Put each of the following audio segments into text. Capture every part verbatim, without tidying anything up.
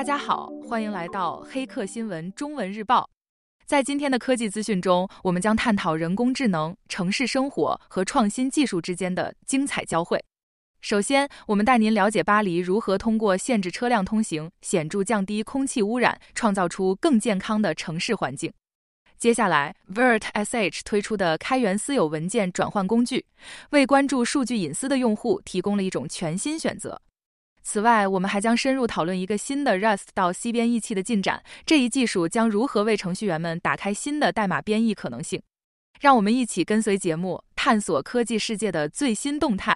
大家好，欢迎来到黑客新闻中文日报。在今天的科技资讯中，我们将探讨人工智能、城市生活和创新技术之间的精彩交汇。首先，我们带您了解巴黎如何通过限制车辆通行，显著降低空气污染，创造出更健康的城市环境。接下来 VertSH 推出的开源私有文件转换工具，为关注数据隐私的用户提供了一种全新选择。此外，我们还将深入讨论一个新的 Rust 到 C 编译器的进展，这一技术将如何为程序员们打开新的代码编译可能性。让我们一起跟随节目，探索科技世界的最新动态。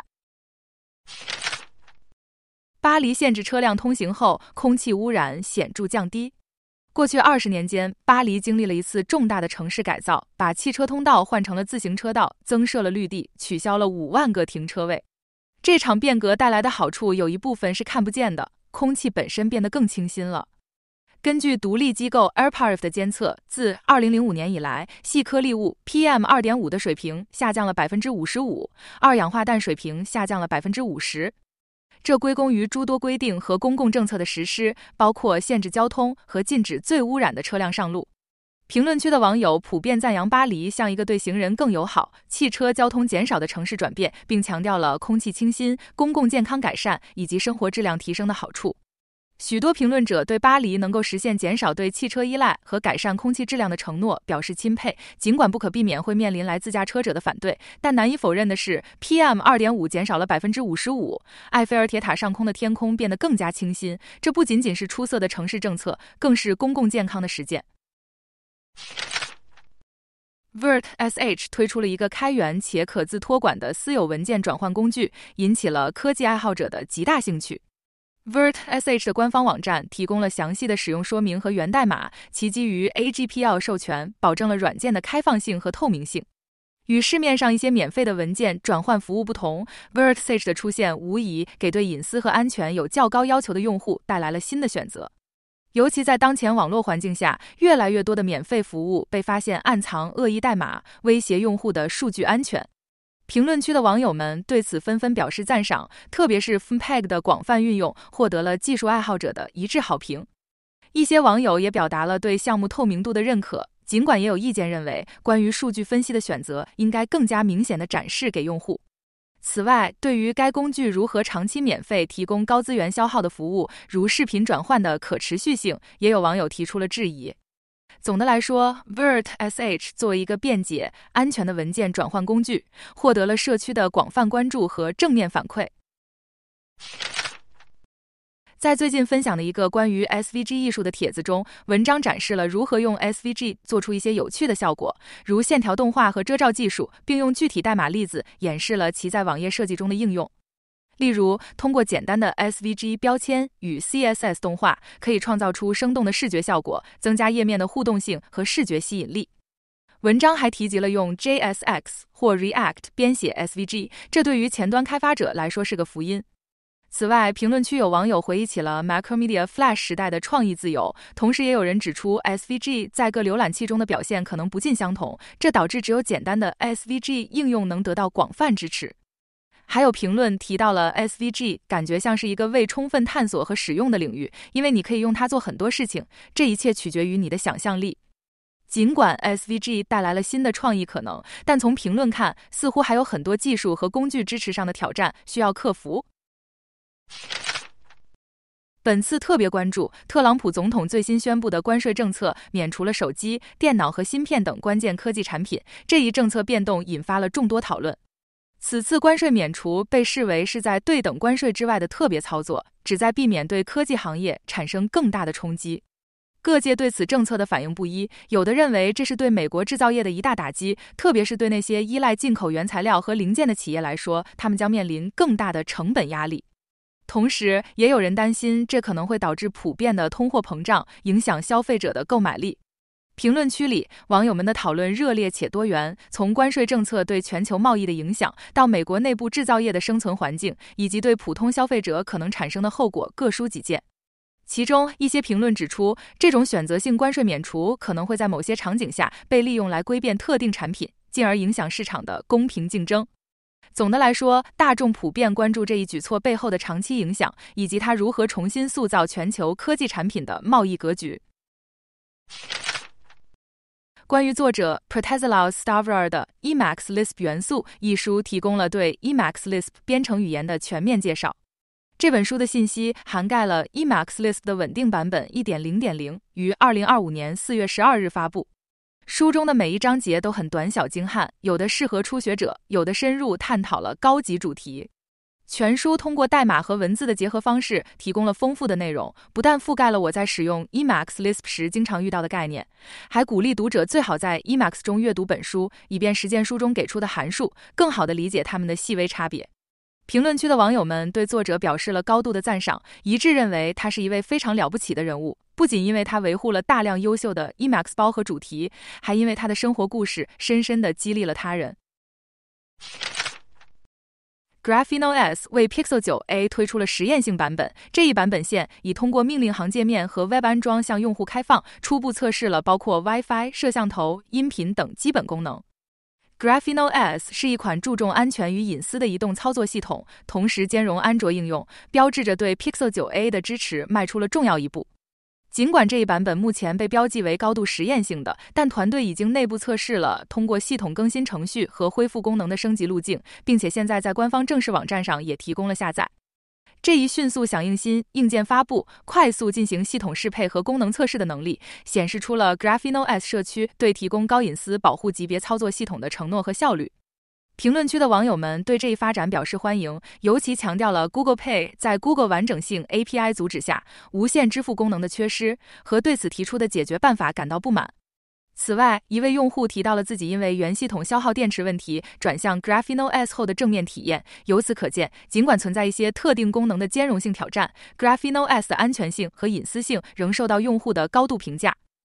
巴黎限制车辆通行后，空气污染显著降低。过去二十年间，巴黎经历了一次重大的城市改造，把汽车通道换成了自行车道，增设了绿地，取消了五万个停车位。这场变革带来的好处有一部分是看不见的，空气本身变得更清新了。根据独立机构 AirParif 的监测，自二零零五年以来，细颗粒物 P M 二点五 的水平下降了 百分之五十五， 二氧化氮水平下降了 百分之五十。这归功于诸多规定和公共政策的实施，包括限制交通和禁止最污染的车辆上路。评论区的网友普遍赞扬巴黎像一个对行人更友好、汽车交通减少的城市转变，并强调了空气清新、公共健康改善以及生活质量提升的好处。许多评论者对巴黎能够实现减少对汽车依赖和改善空气质量的承诺表示钦佩，尽管不可避免会面临来自驾车者的反对，但难以否认的是 P M 二点五 减少了 百分之五十五， 埃菲尔铁塔上空的天空变得更加清新，这不仅仅是出色的城市政策，更是公共健康的实践。VertSH 推出了一个开源且可自托管的私有文件转换工具，引起了科技爱好者的极大兴趣。VertSH 的官方网站提供了详细的使用说明和源代码，其基于 A G P L 授权，保证了软件的开放性和透明性。与市面上一些免费的文件转换服务不同， VertSH 的出现无疑给对隐私和安全有较高要求的用户带来了新的选择。尤其在当前网络环境下，越来越多的免费服务被发现暗藏恶意代码，威胁用户的数据安全。评论区的网友们对此纷纷表示赞赏，特别是 F M P E G 的广泛运用获得了技术爱好者的一致好评。一些网友也表达了对项目透明度的认可，尽管也有意见认为，关于数据分析的选择应该更加明显地展示给用户。此外，对于该工具如何长期免费提供高资源消耗的服务，如视频转换的可持续性，也有网友提出了质疑。总的来说 VertSH 作为一个便捷、安全的文件转换工具，获得了社区的广泛关注和正面反馈。在最近分享的一个关于 S V G 艺术的帖子中，文章展示了如何用 S V G 做出一些有趣的效果，如线条动画和遮罩技术，并用具体代码例子演示了其在网页设计中的应用。例如，通过简单的 S V G 标签与 C S S 动画，可以创造出生动的视觉效果，增加页面的互动性和视觉吸引力。文章还提及了用 J S X 或 React 编写 S V G， 这对于前端开发者来说是个福音。此外，评论区有网友回忆起了 Macromedia Flash 时代的创意自由，同时也有人指出 S V G 在各浏览器中的表现可能不尽相同，这导致只有简单的 S V G 应用能得到广泛支持。还有评论提到了 S V G 感觉像是一个未充分探索和使用的领域，因为你可以用它做很多事情，这一切取决于你的想象力。尽管 S V G 带来了新的创意可能，但从评论看，似乎还有很多技术和工具支持上的挑战需要克服。本次特别关注特朗普总统最新宣布的关税政策，免除了手机、电脑和芯片等关键科技产品，这一政策变动引发了众多讨论。此次关税免除被视为是在对等关税之外的特别操作，旨在避免对科技行业产生更大的冲击。各界对此政策的反应不一，有的认为这是对美国制造业的一大打击，特别是对那些依赖进口原材料和零件的企业来说，他们将面临更大的成本压力。同时，也有人担心这可能会导致普遍的通货膨胀，影响消费者的购买力。评论区里，网友们的讨论热烈且多元，从关税政策对全球贸易的影响，到美国内部制造业的生存环境，以及对普通消费者可能产生的后果，各抒己见。其中，一些评论指出，这种选择性关税免除可能会在某些场景下被利用来规变特定产品，进而影响市场的公平竞争。 总的来说，大众普遍关注这一举措背后的长期影响，以及它如何重新塑造全球科技产品的贸易格局。关于作者 Protezolaus Stavrar 的 Emacs Lisp 元素一书提供了对 Emacs Lisp 编程语言的全面介绍。这本书的信息涵盖了 Emacs Lisp 的稳定版本 一点零点零， 于二零二五年四月十二日发布。书中的每一章节都很短小精悍，有的适合初学者，有的深入探讨了高级主题。全书通过代码和文字的结合方式，提供了丰富的内容，不但覆盖了我在使用 Emacs Lisp 时经常遇到的概念，还鼓励读者最好在 Emacs 中阅读本书，以便实践书中给出的函数，更好地理解它们的细微差别。评论区的网友们对作者表示了高度的赞赏，一致认为他是一位非常了不起的人物，不仅因为他维护了大量优秀的 Emacs 包和主题，还因为他的生活故事深深地激励了他人。Graphene O S 为 Pixel 九 A 推出了实验性版本，这一版本线已通过命令行界面和 Web 安装向用户开放，初步测试了包括 Wi-Fi、摄像头、音频等基本功能。Graphene O S 是一款注重安全与隐私的移动操作系统，同时兼容安卓应用，标志着对 Pixel 九 A 的支持迈出了重要一步。尽管这一版本目前被标记为高度实验性的，但团队已经内部测试了通过系统更新程序和恢复功能的升级路径，并且现在在官方正式网站上也提供了下载。这一迅速响应新硬件发布、快速进行系统适配和功能测试的能力，显示出了 Graphene O S 社区对提供高隐私保护级别操作系统的承诺和效率。评论区的网友们对这一发展表示欢迎，尤其强调了 Google Pay 在 Google 完整性 A P I 阻止下无线支付功能的缺失，和对此提出的解决办法感到不满。此外，一位用户提到了自己因为原系统消耗电池问题转向 Graphene O S 后的正面体验，由此可见，尽管存在一些特定功能的兼容性挑战， Graphene O S 的安全性和隐私性仍受到用户的高度评价。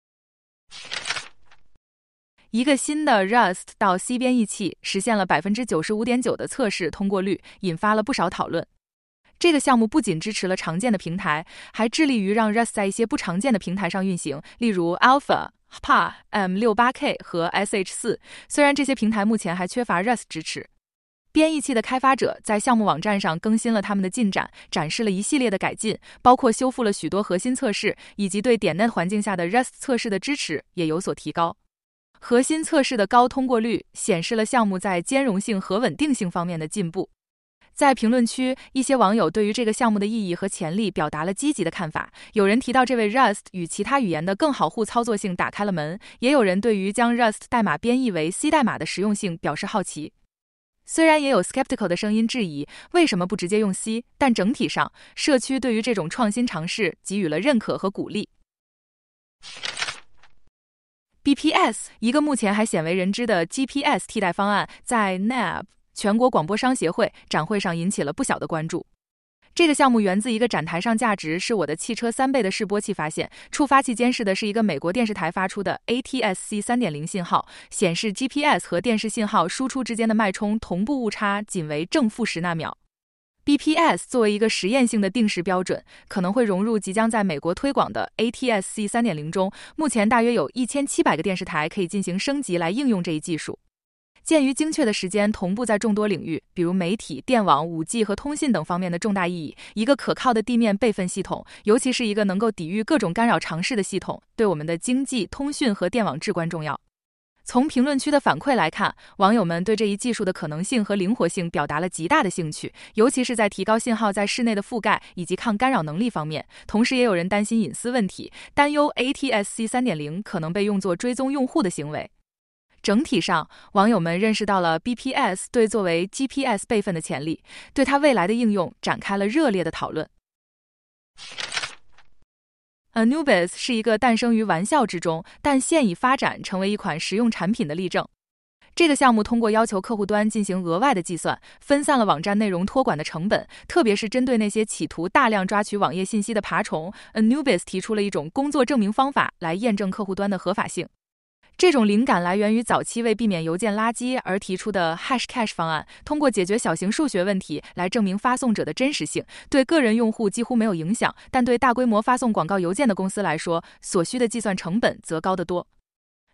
一个新的 Rust 到 C 编译器实现了 百分之九十五点九 的测试通过率，引发了不少讨论。这个项目不仅支持了常见的平台，还致力于让 Rust 在一些不常见的平台上运行，例如 Alpha、P A、M 六十八 K 和 S H 四， 虽然这些平台目前还缺乏 Rust 支持。编译器的开发者在项目网站上更新了他们的进展，展示了一系列的改进，包括修复了许多核心测试，以及对点 net 环境下的 Rust 测试的支持也有所提高。核心测试的高通过率显示了项目在兼容性和稳定性方面的进步。在评论区，一些网友对于这个项目的意义和潜力表达了积极的看法，有人提到这为 Rust 与其他语言的更好互操作性打开了门，也有人对于将 Rust 代码编译为 C 代码的实用性表示好奇。虽然也有 skeptical 的声音质疑为什么不直接用 C， 但整体上，社区对于这种创新尝试给予了认可和鼓励。B P S 一个目前还鲜为人知的 G P S 替代方案，在 N A B 全国广播商协会展会上引起了不小的关注。这个项目源自一个展台上价值是我的汽车三倍的示波器发现，触发器监视的是一个美国电视台发出的 A T S C 三点零 信号，显示 G P S 和电视信号输出之间的脉冲同步误差仅为正负十纳秒。B P S 作为一个实验性的定时标准，可能会融入即将在美国推广的 A T S C 三点零 中，目前大约有一千七百个电视台可以进行升级来应用这一技术。鉴于精确的时间同步在众多领域，比如媒体、电网、五 G 和通信等方面的重大意义，一个可靠的地面备份系统，尤其是一个能够抵御各种干扰尝试的系统，对我们的经济、通讯和电网至关重要。从评论区的反馈来看，网友们对这一技术的可能性和灵活性表达了极大的兴趣，尤其是在提高信号在室内的覆盖以及抗干扰能力方面。同时也有人担心隐私问题，担忧 A T S C 三点零 可能被用作追踪用户的行为。整体上，网友们认识到了 B P S 对作为 G P S 备份的潜力，对它未来的应用展开了热烈的讨论。Anubis 是一个诞生于玩笑之中，但现已发展成为一款实用产品的例证。这个项目通过要求客户端进行额外的计算，分散了网站内容托管的成本，特别是针对那些企图大量抓取网页信息的爬虫。Anubis 提出了一种工作证明方法来验证客户端的合法性。这种灵感来源于早期为避免邮件垃圾而提出的 Hashcash 方案，通过解决小型数学问题来证明发送者的真实性，对个人用户几乎没有影响，但对大规模发送广告邮件的公司来说，所需的计算成本则高得多。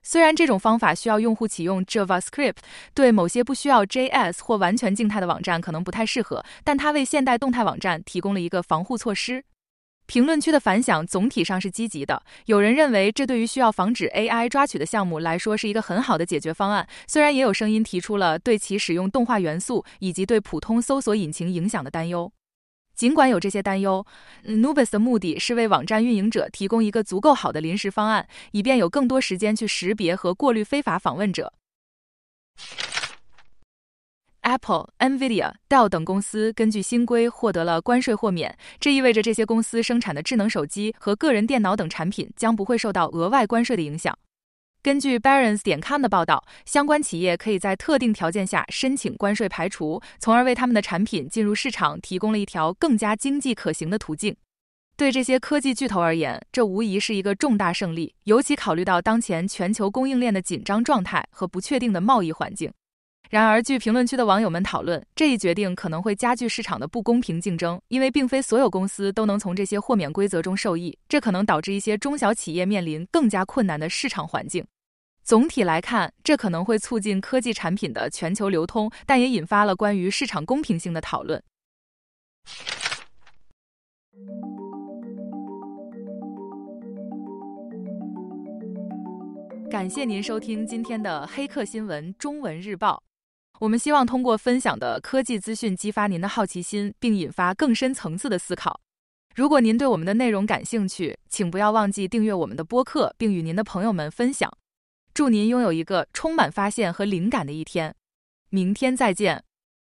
虽然这种方法需要用户启用 JavaScript， 对某些不需要 J S 或完全静态的网站可能不太适合，但它为现代动态网站提供了一个防护措施。评论区的反响总体上是积极的，有人认为这对于需要防止 A I 抓取的项目来说是一个很好的解决方案，虽然也有声音提出了对其使用动画元素以及对普通搜索引擎影响的担忧。尽管有这些担忧 ，Nubus 的目的是为网站运营者提供一个足够好的临时方案，以便有更多时间去识别和过滤非法访问者。Apple、Nvidia、Dell 等公司根据新规获得了关税豁免，这意味着这些公司生产的智能手机和个人电脑等产品将不会受到额外关税的影响。根据 Barron's 点 com 的报道，相关企业可以在特定条件下申请关税排除，从而为他们的产品进入市场提供了一条更加经济可行的途径。对这些科技巨头而言，这无疑是一个重大胜利，尤其考虑到当前全球供应链的紧张状态和不确定的贸易环境。然而，据评论区的网友们讨论，这一决定可能会加剧市场的不公平竞争，因为并非所有公司都能从这些豁免规则中受益，这可能导致一些中小企业面临更加困难的市场环境。总体来看，这可能会促进科技产品的全球流通，但也引发了关于市场公平性的讨论。感谢您收听今天的黑客新闻中文日报。我们希望通过分享的科技资讯激发您的好奇心，并引发更深层次的思考。如果您对我们的内容感兴趣，请不要忘记订阅我们的播客，并与您的朋友们分享。祝您拥有一个充满发现和灵感的一天。明天再见。